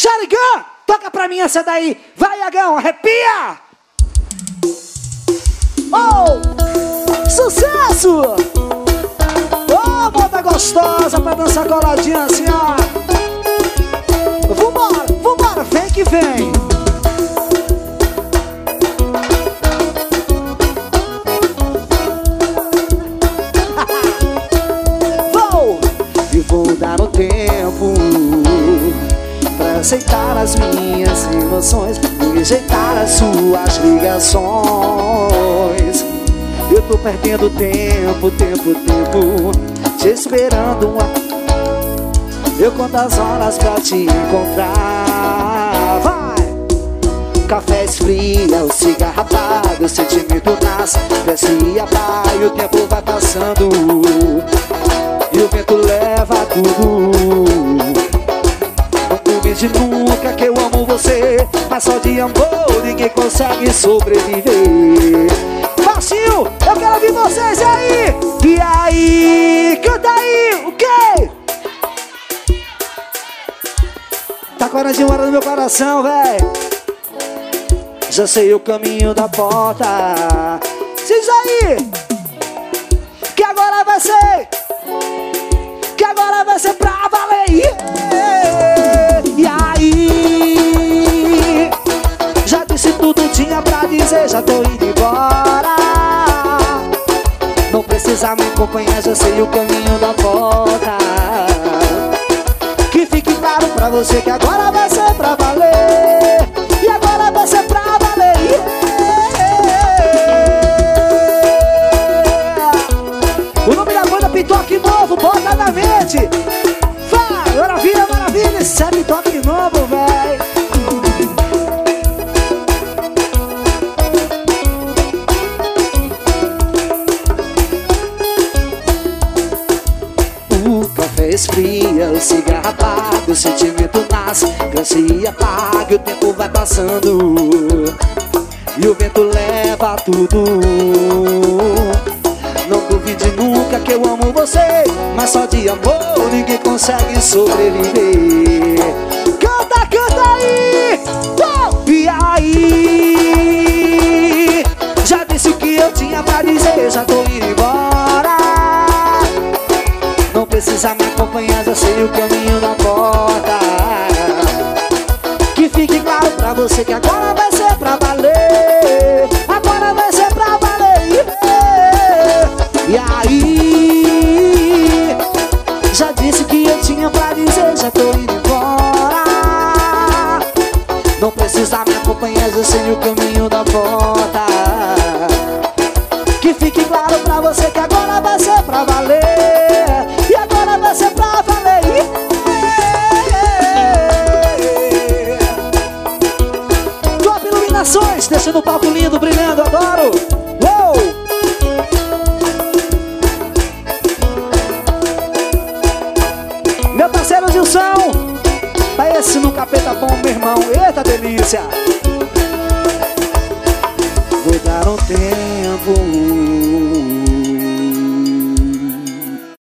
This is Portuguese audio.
Xarigã, toca pra mim essa daí. Vai, Iagão, arrepia! Oh, sucesso! Oh, bota gostosa pra dançar coladinha assim, ó. Vambora, vambora, vem que vem. Vou dar um tempo pra aceitar as minhas emoções e rejeitar as suas ligações. Eu tô perdendo tempo, te esperando eu conto as horas pra te encontrar. Vai! Café esfria, o cigarro apaga, o sentimento nasce, desce e apaga, e o tempo vai passando e o vento leva tudo. Não duvide nunca que eu amo você, mas só de amor ninguém consegue sobreviver. Facinho, eu quero ouvir vocês aí. E aí, canta aí, o quê? Tá coragem hora no meu coração, véi. Já sei o caminho da porta. Diz aí, que agora vai ser, que agora vai ser pra valer. E aí, já disse tudo, tinha pra dizer, já tô indo embora. Não precisa me acompanhar, já sei o caminho da volta. Que fique claro pra você que agora vai ser pra valer. E agora vai ser pra valer. O nome da banda Pitoque Novo, bota na mente. Vai, maravilha, maravilha. Esse é Pitoque Novo, véi. O café esfria, o cigarro apaga, o sentimento nasce, cresce e apaga, e o tempo vai passando e o vento leva tudo. Não duvide nunca que eu amo você, mas só de amor ninguém consegue sobreviver. Canta, canta aí! E aí, já disse o que eu tinha pra dizer, já tô indo embora. Não precisa me acompanhar, já sei o caminho da porta. Que fique claro pra você que agora vai ser pra valer. Agora vai ser pra valer. E aí, já disse que eu tinha pra dizer, já tô indo embora. Não precisa me acompanhar, já sei o caminho da porta. Que fique claro pra você que agora vai ser pra valer. E agora vai ser pra valer. Top iluminações, deixando o palco lindo, brilhando, adoro. Uou! Meu parceiro Gilson, tá esse no capeta bom, meu irmão. Eita delícia. Vou dar um tempo